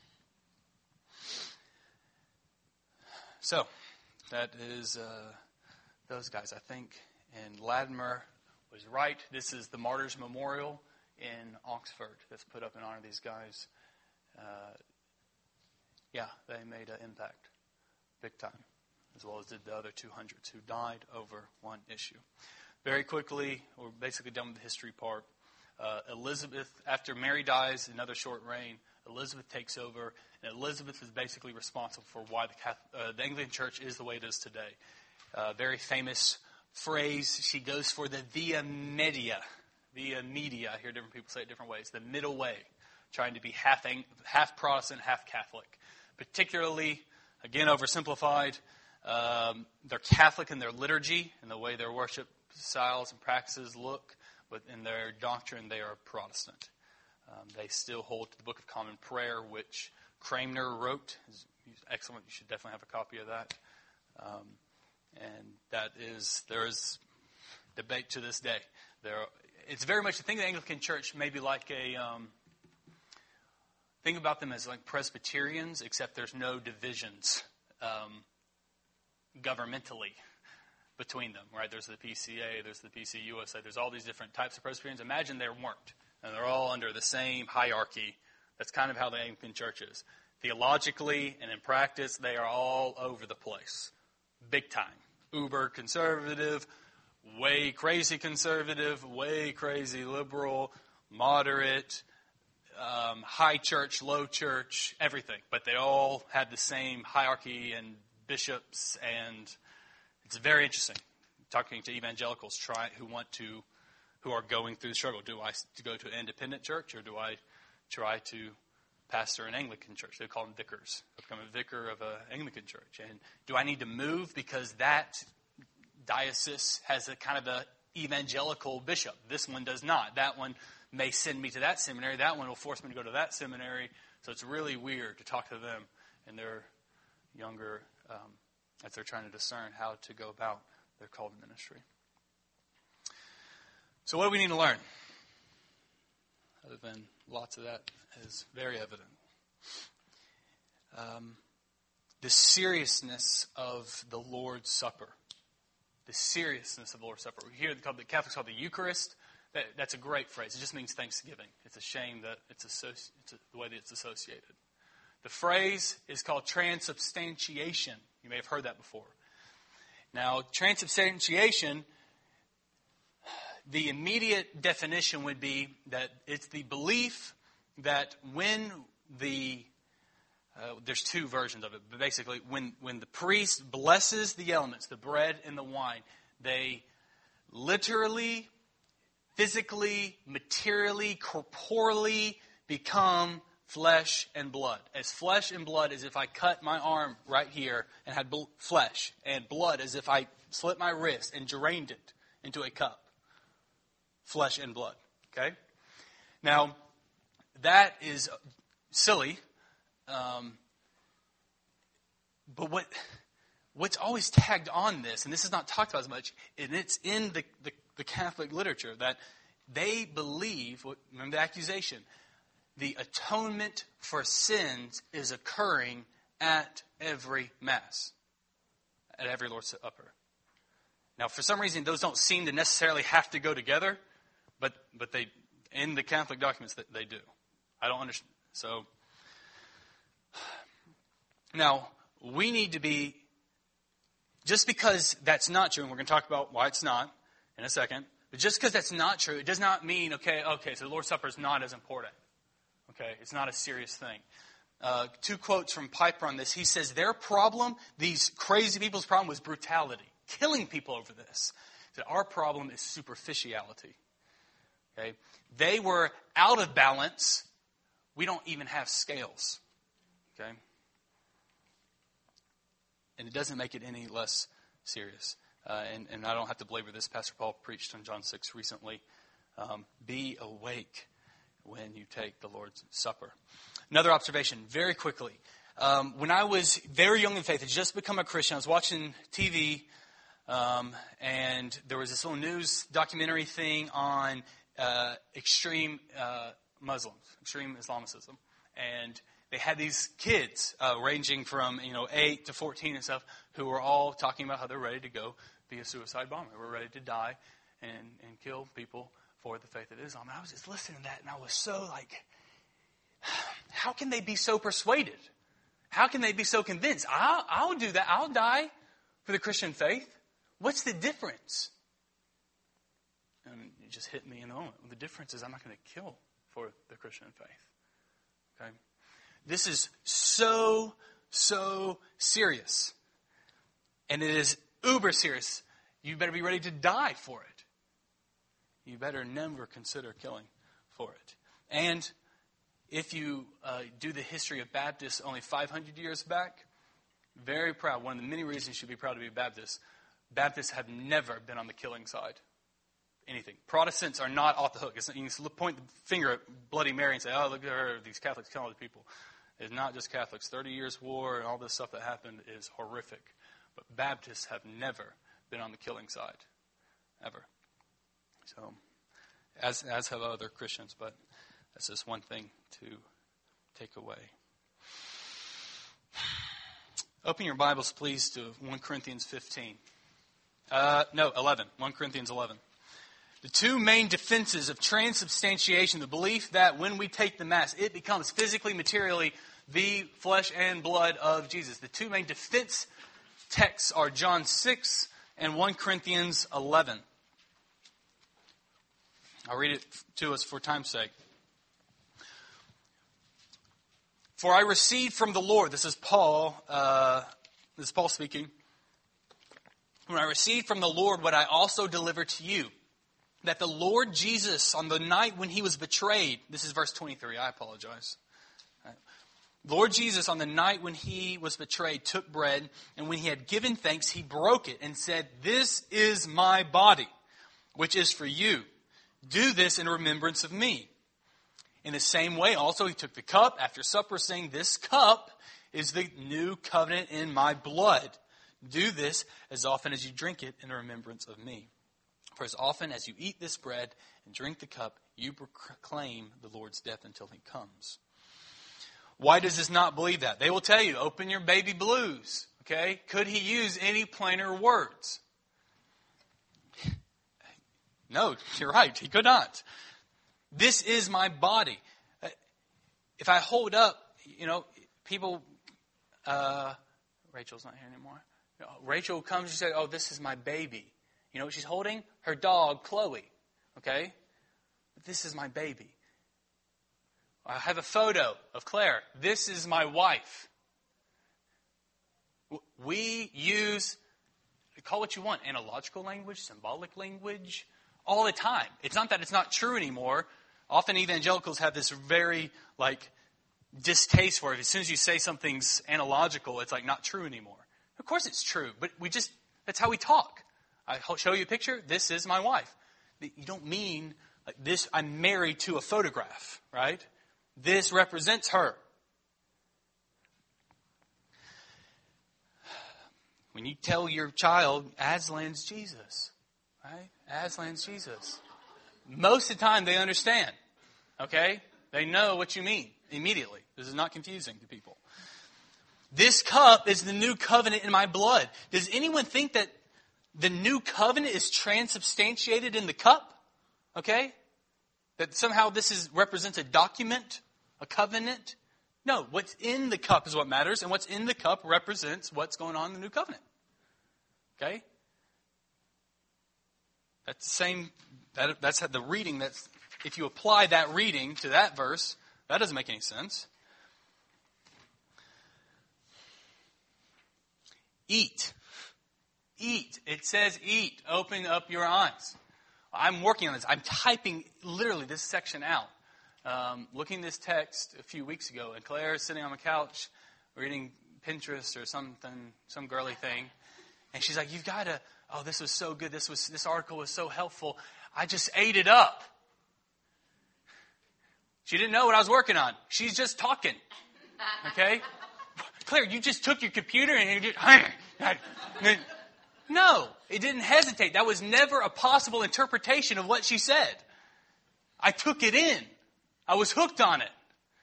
So, that is... Uh, Those guys, I think, and Latimer was right. This is the Martyrs Memorial in Oxford that's put up in honor of these guys. Uh, yeah, they made an impact, big time, as well as did the other two hundreds who died over one issue. Very quickly, we're basically done with the history part. Uh, Elizabeth, after Mary dies, another short reign, Elizabeth takes over, and Elizabeth is basically responsible for why the, Catholic, uh, the Anglican Church is the way it is today. Uh, very famous phrase she goes for, the Via Media. Via Media, I hear different people say it different ways. The middle way, trying to be half half Protestant, half Catholic. Particularly, again, oversimplified, um, they're Catholic in their liturgy and the way their worship styles and practices look, but in their doctrine they are Protestant. Um, they still hold to the Book of Common Prayer, which Cranmer wrote. It's excellent. You should definitely have a copy of that. Um, and that is, there is debate to this day. There, it's very much the thing of the Anglican Church, maybe like a, um, think about them as like Presbyterians, except there's no divisions um, governmentally between them, right? There's the P C A, there's the P C U S A, there's all these different types of Presbyterians. Imagine there weren't. And they're all under the same hierarchy. That's kind of how the Anglican Church is. Theologically and in practice, they are all over the place. Big time. Uber conservative, way crazy conservative, way crazy liberal, moderate, um, high church, low church, everything. But they all have the same hierarchy and bishops, and it's very interesting. Talking to evangelicals try, who want to who are going through the struggle. Do I go to an independent church, or do I try to pastor an Anglican church? They call them vicars. I become a vicar of an Anglican church. And do I need to move because that diocese has a kind of a evangelical bishop? This one does not. That one may send me to that seminary. That one will force me to go to that seminary. So it's really weird to talk to them and their younger, um, as they're trying to discern how to go about their call to ministry. So what do we need to learn? Other than lots of that is very evident. Um, the seriousness of the Lord's Supper. The seriousness of the Lord's Supper. We hear the Catholics call it the Eucharist. That, that's a great phrase. It just means thanksgiving. It's a shame that it's, associ- it's a, the way that it's associated. The phrase is called transubstantiation. You may have heard that before. Now, transubstantiation, the immediate definition would be that it's the belief that when the, uh, there's two versions of it, but basically when, when the priest blesses the elements, the bread and the wine, they literally, physically, materially, corporally become flesh and blood. As flesh and blood as if I cut my arm right here and had bl- flesh, and blood as if I slit my wrist and drained it into a cup. Flesh and blood. Okay? Now, that is silly. Um, but what what's always tagged on this, and this is not talked about as much, and it's in the, the, the Catholic literature, that they believe, remember the accusation, the atonement for sins is occurring at every Mass, at every Lord's Supper. Now, for some reason, those don't seem to necessarily have to go together. But but they, in the Catholic documents, that they do. I don't understand. So, now, we need to be, just because that's not true, and we're going to talk about why it's not in a second, but just because that's not true, it does not mean, okay, okay, so the Lord's Supper is not as important. Okay, it's not a serious thing. Uh, two quotes from Piper on this. He says, their problem, these crazy people's problem, was brutality. Killing people over this. That our problem is superficiality. Okay? They were out of balance. We don't even have scales. Okay? And it doesn't make it any less serious. Uh, and, and I don't have to belabor this. Pastor Paul preached on John six recently. Um, be awake when you take the Lord's Supper. Another observation, very quickly. Um, when I was very young in faith, had just become a Christian, I was watching T V, um, and there was this little news documentary thing on Uh, extreme uh, Muslims, extreme Islamicism, and they had these kids uh, ranging from you know eight to fourteen and stuff, who were all talking about how they're ready to go be a suicide bomber. We're ready to die and and kill people for the faith of Islam. And I was just listening to that, and I was so like, how can they be so persuaded? How can they be so convinced? I'll, I'll do that. I'll die for the Christian faith. What's the difference? And, it just hit me in the moment. The difference is I'm not going to kill for the Christian faith. Okay? This is so, so serious. And it is uber serious. You better be ready to die for it. You better never consider killing for it. And if you uh, do the history of Baptists only five hundred years back, very proud. One of the many reasons you should be proud to be a Baptist. Baptists have never been on the killing side. Anything. Protestants are not off the hook. It's, you can point the finger at Bloody Mary and say, oh, look at her, these Catholics killing other people. It's not just Catholics. thirty years war and all this stuff that happened is horrific. But Baptists have never been on the killing side. Ever. So, as as have other Christians, but that's just one thing to take away. Open your Bibles, please, to First Corinthians fifteen. Uh, no, eleven. First Corinthians eleven. The two main defenses of transubstantiation, the belief that when we take the Mass, it becomes physically, materially the flesh and blood of Jesus. The two main defense texts are John six and First Corinthians eleven. I'll read it to us for time's sake. For I received from the Lord, this is Paul, uh, this is Paul speaking. When I received from the Lord what I also delivered to you, that the Lord Jesus, on the night when he was betrayed, this is verse twenty-three, I apologize. Lord Jesus, on the night when he was betrayed, took bread, and when he had given thanks, he broke it and said, this is my body, which is for you. Do this in remembrance of me. In the same way, also, he took the cup after supper, saying, this cup is the new covenant in my blood. Do this as often as you drink it in remembrance of me. For as often as you eat this bread and drink the cup, you proclaim the Lord's death until he comes. Why does this not believe that? They will tell you, open your baby blues. Okay? Could he use any plainer words? No, you're right. He could not. This is my body. If I hold up, you know, people, uh, Rachel's not here anymore. Rachel comes and says, oh, this is my baby. You know what she's holding? Her dog, Chloe. Okay? But this is my baby. I have a photo of Claire. This is my wife. We use, call what you want, analogical language, symbolic language, all the time. It's not that it's not true anymore. Often evangelicals have this very, like, distaste for it. As soon as you say something's analogical, it's like not true anymore. Of course it's true, but we just, that's how we talk. I'll show you a picture. This is my wife. You don't mean like this, I'm married to a photograph, right? This represents her. When you tell your child, Aslan's Jesus, right? Aslan's Jesus. Most of the time they understand, okay? They know what you mean immediately. This is not confusing to people. This cup is the new covenant in my blood. Does anyone think that the new covenant is transubstantiated in the cup? Okay? That somehow this is represents a document, a covenant? No, what's in the cup is what matters, and what's in the cup represents what's going on in the new covenant. Okay? That's the same, that, that's the reading that's, if you apply that reading to that verse, that doesn't make any sense. Eat. Eat. It says eat. Open up your eyes. I'm working on this. I'm typing literally this section out. Um, looking at this text a few weeks ago, and Claire is sitting on the couch reading Pinterest or something, some girly thing, and she's like, "You've got to. Oh, this was so good. This was this article was so helpful. I just ate it up." She didn't know what I was working on. She's just talking. Okay, Claire, you just took your computer and you just. No, it didn't hesitate. That was never a possible interpretation of what she said. I took it in. I was hooked on it.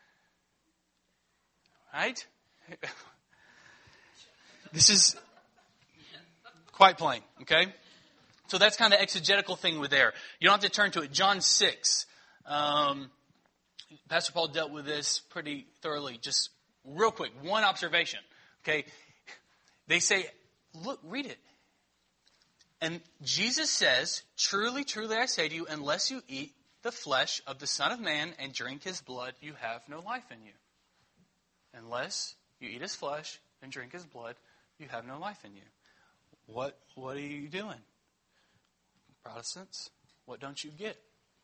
Right? This is quite plain, okay? So that's kind of the exegetical thing with there. You don't have to turn to it. John six. Um, Pastor Paul dealt with this pretty thoroughly. Just real quick, one observation. Okay? They say, look, read it. And Jesus says, truly, truly, I say to you, unless you eat the flesh of the Son of Man and drink his blood, you have no life in you. Unless you eat his flesh and drink his blood, you have no life in you. What, what are you doing? Protestants, what don't you get?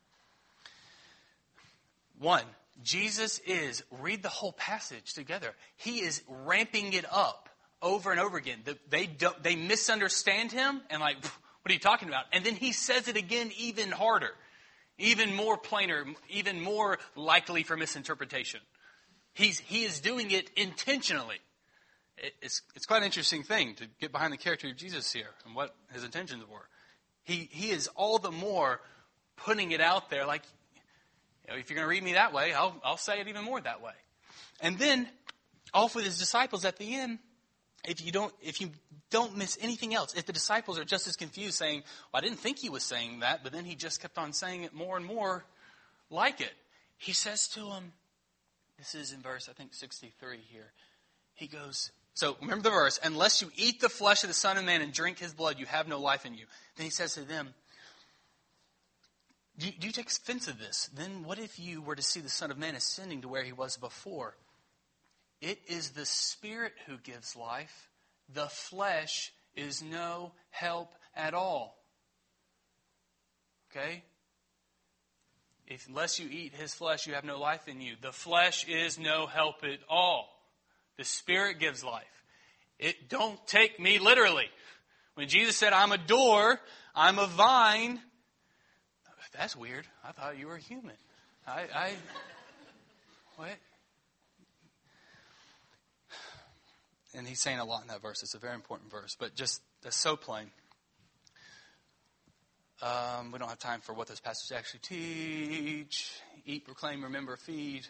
One, Jesus is, read the whole passage together. He is ramping it up over and over again. They don't, they misunderstand him and like, what are you talking about? And then he says it again even harder, even more plainer, even more likely for misinterpretation. He's, he is doing it intentionally. It's, it's quite an interesting thing to get behind the character of Jesus here and what his intentions were. He, he is all the more putting it out there like, you know, if you're going to read me that way, I'll, I'll say it even more that way. And then off with his disciples at the end. If you don't, if you don't miss anything else, if the disciples are just as confused saying, well, I didn't think he was saying that, but then he just kept on saying it more and more like it. He says to them, this is in verse, I think, sixty-three here. He goes, so remember the verse, unless you eat the flesh of the Son of Man and drink his blood, you have no life in you. Then he says to them, do you, do you take offense of this? Then what if you were to see the Son of Man ascending to where he was before? It is the Spirit who gives life. The flesh is no help at all. Okay? If unless you eat his flesh, you have no life in you. The flesh is no help at all. The Spirit gives life. It don't take me literally. When Jesus said, I'm a door, I'm a vine. That's weird. I thought you were human. I, I what? And he's saying a lot in that verse. It's a very important verse, but just that's so plain. Um, we don't have time for what those passages actually teach. Eat, proclaim, remember, feed.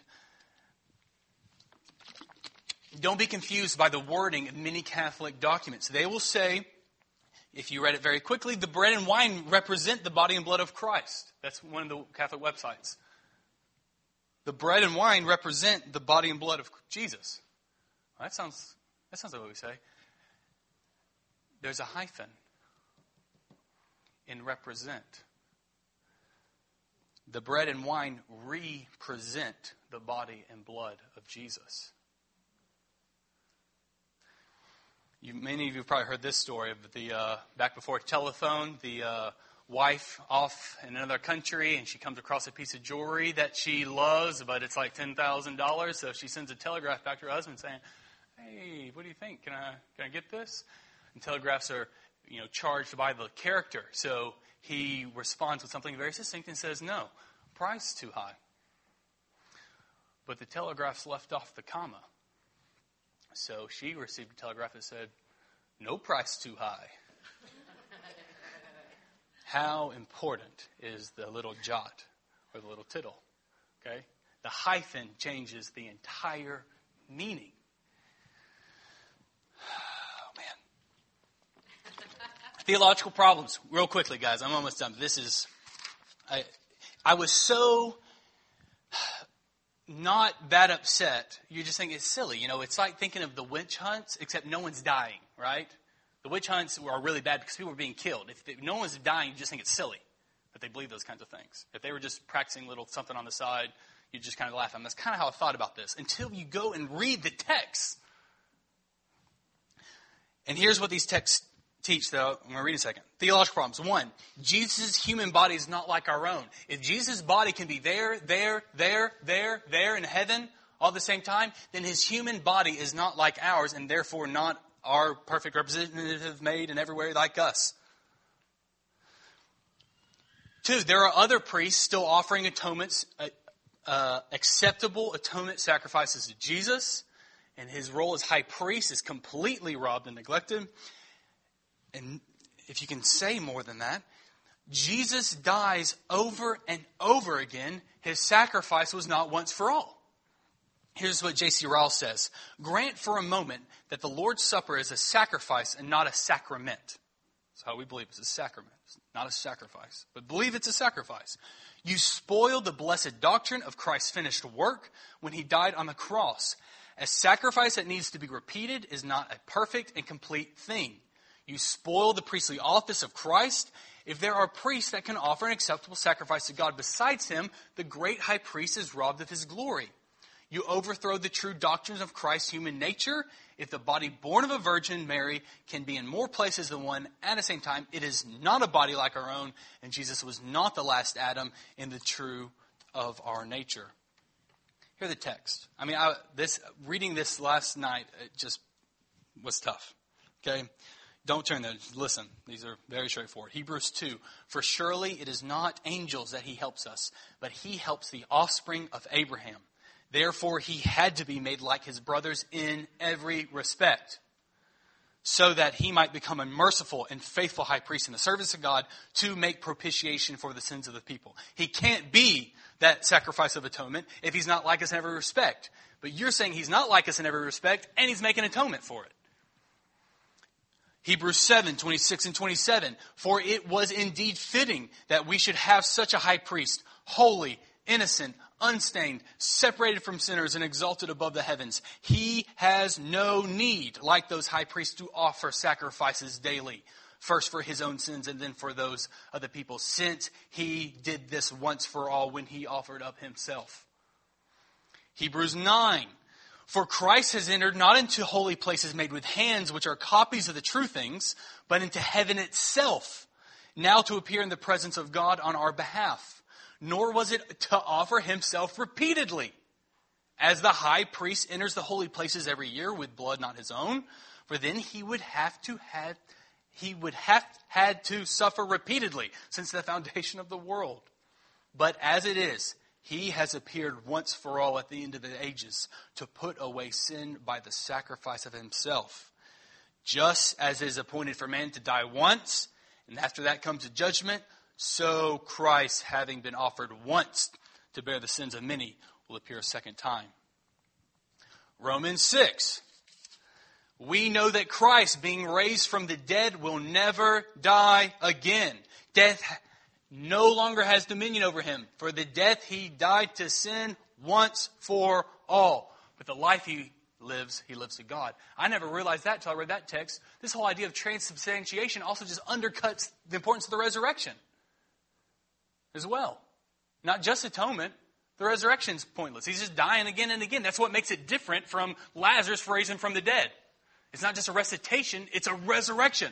Don't be confused by the wording of many Catholic documents. They will say, if you read it very quickly, the bread and wine represent the body and blood of Christ. That's one of the Catholic websites. The bread and wine represent the body and blood of Jesus. Well, that sounds... That sounds like what we say. There's a hyphen in represent. The bread and wine represent the body and blood of Jesus. You, many of you have probably heard this story of the uh, back before telephone, the uh, wife off in another country, and she comes across a piece of jewelry that she loves, but it's like ten thousand dollars. So she sends a telegraph back to her husband saying, hey, what do you think? Can I can I get this? And telegraphs are, you know, charged by the character. So he responds with something very succinct and says, no, price too high. But the telegraphs left off the comma. So she received a telegraph that said, no price too high. How important is the little jot or the little tittle? Okay? The hyphen changes the entire meaning. Theological problems. Real quickly, guys. I'm almost done. This is... I, I was so not that upset. You just think it's silly. You know, it's like thinking of the witch hunts, except no one's dying, right? The witch hunts are really bad because people are being killed. If they, no one's dying, you just think it's silly that they believe those kinds of things. If they were just practicing little something on the side, you just kind of laugh at them. That's kind of how I thought about this until you go and read the text. And here's what these texts teach, though. I'm going to read in a second. Theological problems. One, Jesus' human body is not like our own. If Jesus' body can be there, there, there, there, there in heaven all at the same time, then his human body is not like ours and therefore not our perfect representative made and everywhere like us. Two, there are other priests still offering atonements, uh, uh, acceptable atonement sacrifices to Jesus, and his role as high priest is completely robbed and neglected. And if you can say more than that, Jesus dies over and over again. His sacrifice was not once for all. Here's what J C Ryle says. Grant for a moment that the Lord's Supper is a sacrifice and not a sacrament. That's how we believe it's a sacrament, it's not a sacrifice. But believe it's a sacrifice. You spoil the blessed doctrine of Christ's finished work when he died on the cross. A sacrifice that needs to be repeated is not a perfect and complete thing. You spoil the priestly office of Christ. If there are priests that can offer an acceptable sacrifice to God besides him, the great high priest is robbed of his glory. You overthrow the true doctrines of Christ's human nature. If the body born of a virgin, Mary, can be in more places than one at the same time, it is not a body like our own, and Jesus was not the last Adam in the true of our nature. Hear the text. I mean, I, this reading this last night, it just was tough. Okay? Don't turn there. Listen, these are very straightforward. Hebrews two. For surely it is not angels that he helps us, but he helps the offspring of Abraham. Therefore he had to be made like his brothers in every respect, so that he might become a merciful and faithful high priest in the service of God to make propitiation for the sins of the people. He can't be that sacrifice of atonement if he's not like us in every respect. But you're saying he's not like us in every respect, and he's making atonement for it. Hebrews seven, twenty-six and twenty-seven. For it was indeed fitting that we should have such a high priest, holy, innocent, unstained, separated from sinners, and exalted above the heavens. He has no need, like those high priests, to offer sacrifices daily, first for his own sins and then for those of the people, since he did this once for all when he offered up himself. Hebrews nine. For Christ has entered not into holy places made with hands, which are copies of the true things, but into heaven itself, now to appear in the presence of God on our behalf. Nor was it to offer himself repeatedly, as the high priest enters the holy places every year with blood not his own, for then he would have to have he would have had to suffer repeatedly since the foundation of the world. But as it is, he has appeared once for all at the end of the ages to put away sin by the sacrifice of himself. Just as it is appointed for man to die once, and after that comes a judgment, so Christ, having been offered once to bear the sins of many, will appear a second time. Romans six. We know that Christ, being raised from the dead, will never die again. Death no longer has dominion over him. For the death he died to sin once for all. But the life he lives, he lives to God. I never realized that until I read that text. This whole idea of transubstantiation also just undercuts the importance of the resurrection as well. Not just atonement. The resurrection's pointless. He's just dying again and again. That's what makes it different from Lazarus raising from the dead. It's not just a resuscitation, it's a resurrection.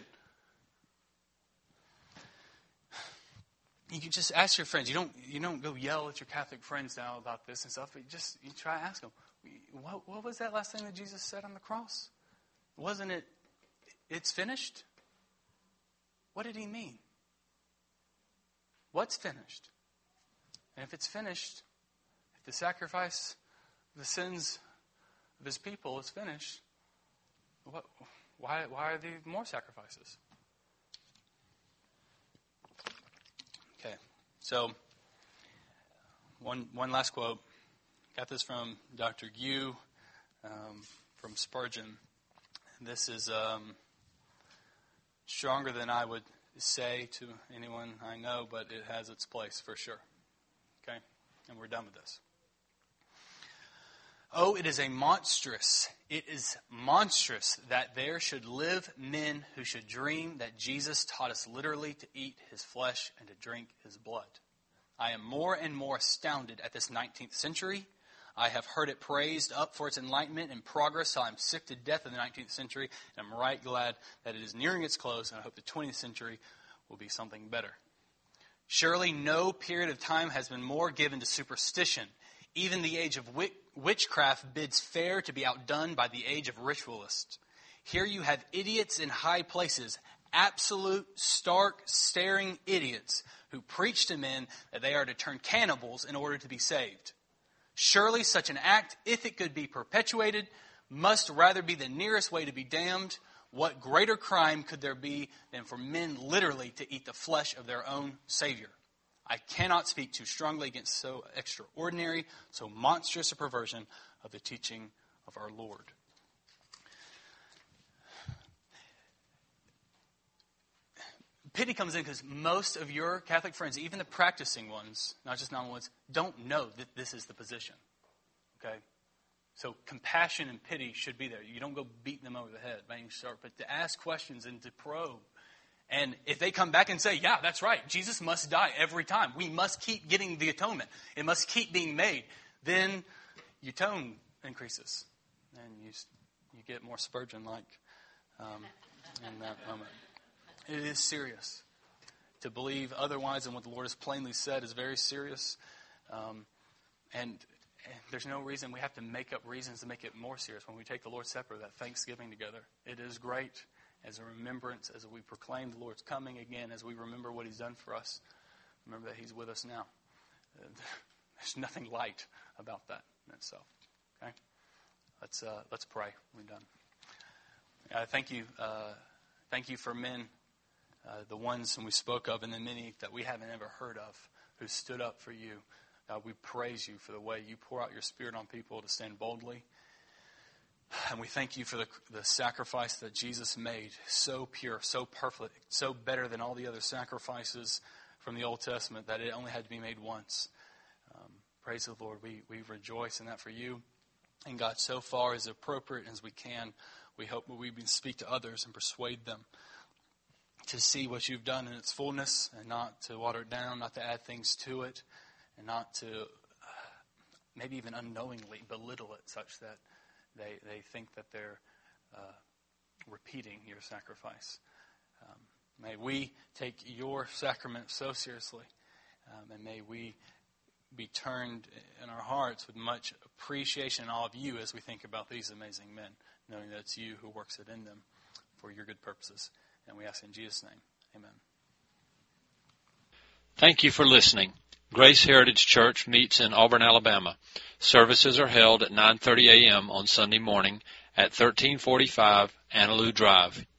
You can just ask your friends. You don't you don't go yell at your Catholic friends now about this and stuff. But you just you try to ask them, what, what was that last thing that Jesus said on the cross? Wasn't it, it's finished? What did he mean? What's finished? And if it's finished, if the sacrifice of the sins of his people is finished, what, why, why are there more sacrifices? Okay, so one one last quote. Got this from Doctor Gu um, from Spurgeon. This is um, stronger than I would say to anyone I know, but it has its place for sure. Okay, and we're done with this. Oh, it is a monstrous, it is monstrous that there should live men who should dream that Jesus taught us literally to eat his flesh and to drink his blood. I am more and more astounded at this nineteenth century. I have heard it praised up for its enlightenment and progress, so I'm sick to death of the nineteenth century, and I'm right glad that it is nearing its close, and I hope the twentieth century will be something better. Surely no period of time has been more given to superstition. Even the age of witchcraft bids fair to be outdone by the age of ritualists. Here you have idiots in high places, absolute, stark, staring idiots who preach to men that they are to turn cannibals in order to be saved. Surely such an act, if it could be perpetuated, must rather be the nearest way to be damned. What greater crime could there be than for men literally to eat the flesh of their own Savior? I cannot speak too strongly against so extraordinary, so monstrous a perversion of the teaching of our Lord. Pity comes in because most of your Catholic friends, even the practicing ones, not just nominal ones, don't know that this is the position. Okay? So compassion and pity should be there. You don't go beating them over the head by any sort, but to ask questions and to probe. And if they come back and say, yeah, that's right, Jesus must die every time. We must keep getting the atonement. It must keep being made. Then your tone increases. And you you get more Spurgeon-like um, in that moment. It is serious. To believe otherwise than what the Lord has plainly said is very serious. Um, and, and there's no reason we have to make up reasons to make it more serious when we take the Lord's Supper, that Thanksgiving together. It is great as a remembrance, as we proclaim the Lord's coming again, as we remember what He's done for us. Remember that He's with us now. Uh, there's nothing light about that in itself. Okay? Let's uh, let's pray. We're done. Uh, thank you. Uh, thank you for men, uh, the ones whom we spoke of, and the many that we haven't ever heard of, who stood up for you. Uh, we praise you for the way you pour out your Spirit on people to stand boldly. And we thank you for the, the sacrifice that Jesus made, so pure, so perfect, so better than all the other sacrifices from the Old Testament, that it only had to be made once. Um, praise the Lord. We, we rejoice in that for you. And God, so far as appropriate as we can, we hope that we can speak to others and persuade them to see what you've done in its fullness and not to water it down, not to add things to it, and not to uh, maybe even unknowingly belittle it such that they, they think that they're uh, repeating your sacrifice. Um, may we take your sacrament so seriously, um, and may we be turned in our hearts with much appreciation and awe of you as we think about these amazing men, knowing that it's you who works it in them for your good purposes. And we ask in Jesus' name, amen. Thank you for listening. Grace Heritage Church meets in Auburn, Alabama. Services are held at nine thirty a.m. on Sunday morning at thirteen forty-five Annaloo Drive.